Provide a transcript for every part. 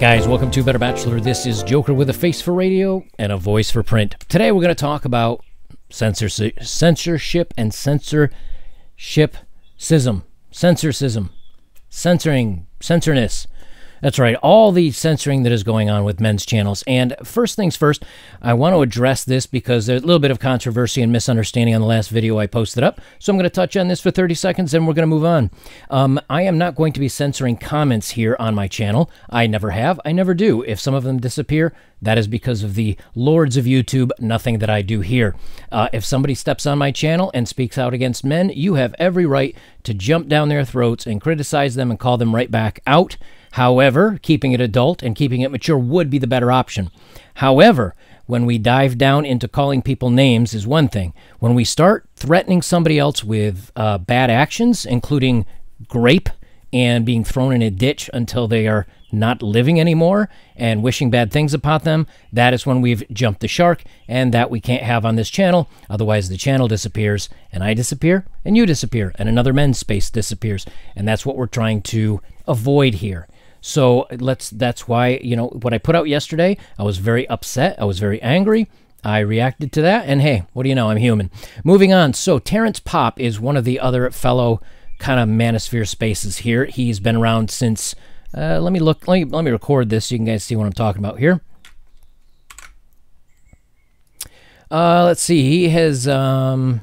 guys, welcome to Better Bachelor. This is Joker with a face for radio and a voice for print. Today we're going to talk about censorship and censorness. That's right, all the censoring that is going on with men's channels. And first things first, I want to address this because there's a little bit of controversy and misunderstanding on the last video I posted up. So I'm going to touch on this for 30 seconds and we're going to move on. I am not going to be censoring comments here on my channel. I never have. I never do. If some of them disappear, that is because of the lords of YouTube, nothing that I do here. If somebody steps on my channel and speaks out against men, you have every right to jump down their throats and criticize them and call them right back out. However, keeping it adult and keeping it mature would be the better option. However, when we dive down into calling people names is one thing. When we start threatening somebody else with bad actions, including grape and being thrown in a ditch until they are not living anymore and wishing bad things upon them, that is when we've jumped the shark, and that we can't have on this channel. Otherwise, the channel disappears, and I disappear, and you disappear, and another men's space disappears. And that's what we're trying to avoid here. So that's why, you know, what I put out yesterday, I was very upset. I was very angry. I reacted to that. And hey, what do you know? I'm human. Moving on. So Terrence Popp is one of the other fellow kind of manosphere spaces here. He's been around since, let me record this so you can guys see what I'm talking about here. Let's see. He has, he's on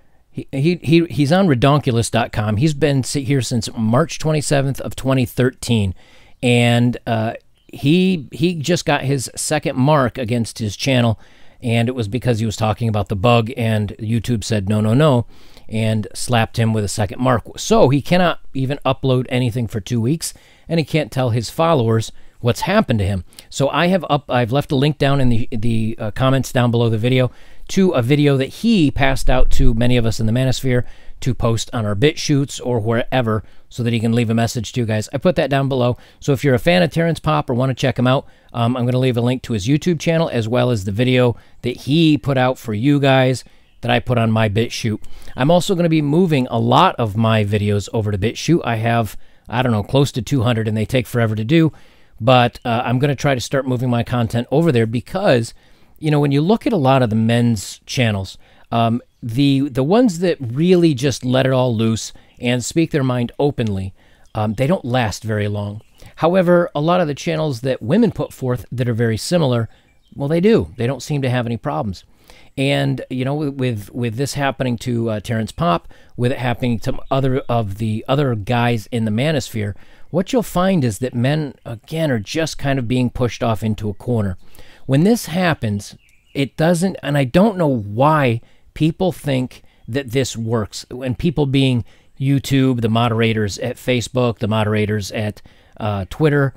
redonkulous.com. He's been here since March 27th of 2013. And he just got his second mark against his channel, and it was because he was talking about the bug, and YouTube said no, no, no, and slapped him with a second mark. So he cannot even upload anything for 2 weeks, and he can't tell his followers what's happened to him. So I've left a link down in the comments down below the video to a video that he passed out to many of us in the manosphere to post on our BitChutes or wherever, so that he can leave a message to you guys. I put that down below. So if you're a fan of Terrence Popp or want to check him out, I'm going to leave a link to his YouTube channel as well as the video that he put out for you guys that I put on my BitChute. I'm also going to be moving a lot of my videos over to BitChute. I have, I don't know, close to 200, and they take forever to do. But I'm going to try to start moving my content over there because, you know, when you look at a lot of the men's channels, the ones that really just let it all loose and speak their mind openly, they don't last very long. However, a lot of the channels that women put forth that are very similar, well, they do. They don't seem to have any problems. And, you know, with this happening to Terrence Popp, with it happening to the other guys in the manosphere, what you'll find is that men, again, are just kind of being pushed off into a corner. When this happens, it doesn't, and I don't know why people think that this works. And people being YouTube, the moderators at Facebook, the moderators at Twitter,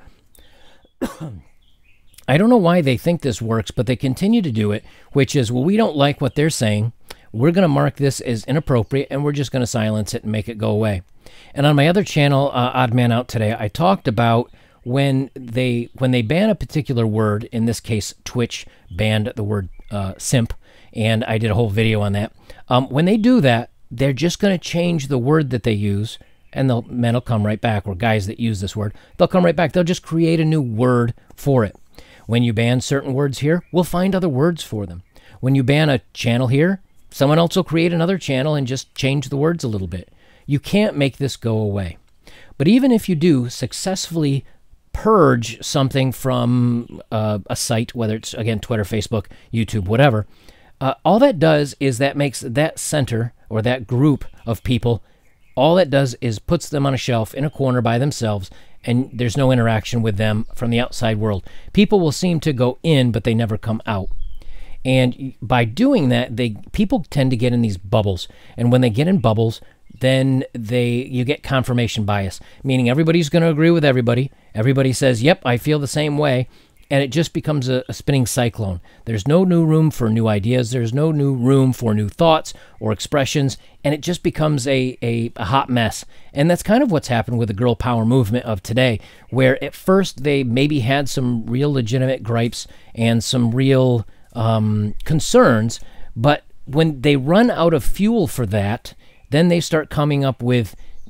I don't know why they think this works, but they continue to do it, which is, well, we don't like what they're saying. We're going to mark this as inappropriate, and we're just going to silence it and make it go away. And on my other channel, Odd Man Out Today, I talked about when they ban a particular word. In this case, Twitch banned the word simp, and I did a whole video on that. When they do that, they're just going to change the word that they use, and the men will come right back, or guys that use this word, they'll come right back. They'll just create a new word for it. When you ban certain words here, we'll find other words for them. When you ban a channel here, someone else will create another channel and just change the words a little bit. You can't make this go away. But even if you do successfully purge something from a site, whether it's, again, Twitter, Facebook, YouTube, whatever, all that does is that makes that center or that group of people, all that does is puts them on a shelf in a corner by themselves, and there's no interaction with them from the outside world. People will seem to go in, but they never come out. And by doing that, people tend to get in these bubbles. And when they get in bubbles, then you get confirmation bias, meaning everybody's going to agree with everybody. Everybody says, yep, I feel the same way. And it just becomes a spinning cyclone. There's no new room for new ideas. There's no new room for new thoughts or expressions. And it just becomes a hot mess. And that's kind of what's happened with the girl power movement of today, where at first they maybe had some real legitimate gripes and some real concerns. But when they run out of fuel for that, then they start coming up with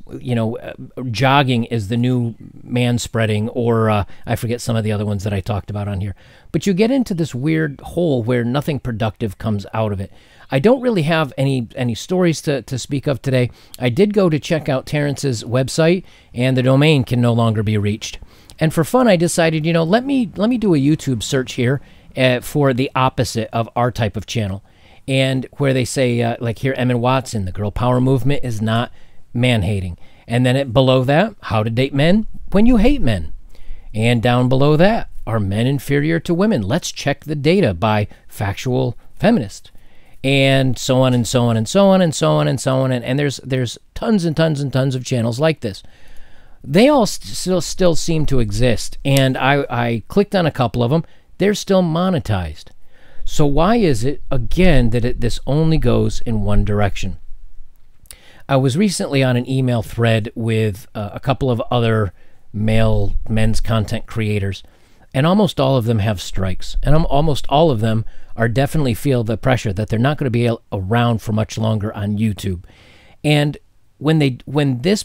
jogging is the new man spreading, or I forget some of the other ones that I talked about on here. But you get into this weird hole where nothing productive comes out of it. I don't really have any stories to speak of today. I did go to check out Terrence's website, and the domain can no longer be reached. And for fun, I decided, let me do a YouTube search here for the opposite of our type of channel. And where they say, like here, Emma Watson, the girl power movement is not man-hating. And then below that, how to date men when you hate men. And down below that, are men inferior to women? Let's check the data by factual feminist. And so on and so on and so on and so on and so on. And there's tons and tons and tons of channels like this. They all still seem to exist. And I clicked on a couple of them. They're still monetized. So why is it, again, that this only goes in one direction? I was recently on an email thread with a couple of other men's content creators, and almost all of them have strikes, and almost all of them are definitely feel the pressure that they're not going to be around for much longer on YouTube. And when this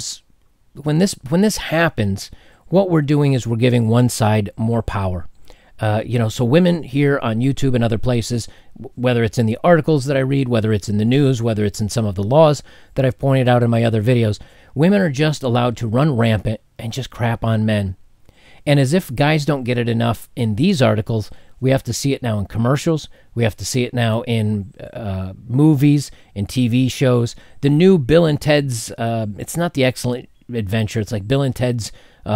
happens, what we're doing is we're giving one side more power. So women here on YouTube and other places, whether it's in the articles that I read, whether it's in the news, whether it's in some of the laws that I've pointed out in my other videos, women are just allowed to run rampant and just crap on men. And as if guys don't get it enough in these articles, we have to see it now in commercials. We have to see it now in movies, in TV shows. The new Bill and Ted's, it's not The Excellent Adventure. It's like Bill and Ted's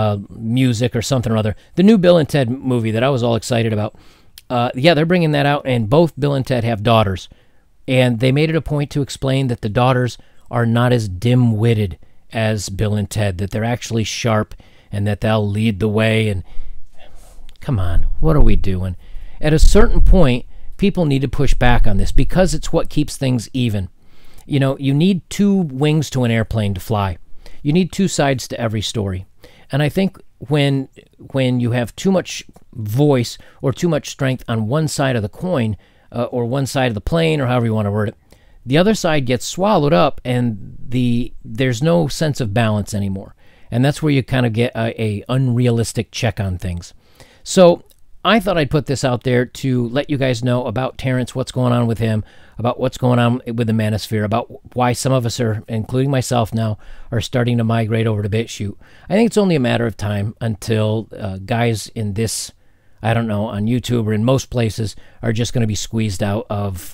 music or something or other. The new Bill and Ted movie that I was all excited about. They're bringing that out, and both Bill and Ted have daughters. And they made it a point to explain that the daughters are not as dim-witted as Bill and Ted, that they're actually sharp and that they'll lead the way. And come on, what are we doing? At a certain point, people need to push back on this because it's what keeps things even. You need two wings to an airplane to fly. You need two sides to every story. And I think when you have too much voice or too much strength on one side of the coin or one side of the plane, or however you want to word it, the other side gets swallowed up, and there's no sense of balance anymore. And that's where you kind of get a unrealistic check on things. So I thought I'd put this out there to let you guys know about Terrence, what's going on with him, about what's going on with the Manosphere, about why some of us are, including myself now, are starting to migrate over to BitChute. I think it's only a matter of time until guys in this, I don't know, on YouTube or in most places are just going to be squeezed out of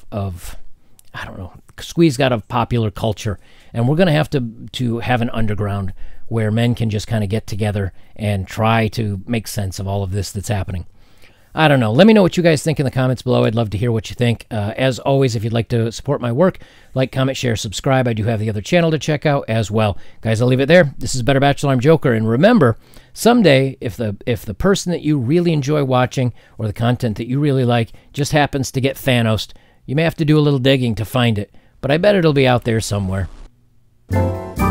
I don't know, squeezed out of popular culture. And we're going to have to have an underground where men can just kind of get together and try to make sense of all of this that's happening. I don't know. Let me know what you guys think in the comments below. I'd love to hear what you think. As always, if you'd like to support my work, like, comment, share, subscribe. I do have the other channel to check out as well. Guys, I'll leave it there. This is Better Bachelor. I'm Joker. And remember, someday, if the person that you really enjoy watching or the content that you really like just happens to get Thanos'd, you may have to do a little digging to find it. But I bet it'll be out there somewhere.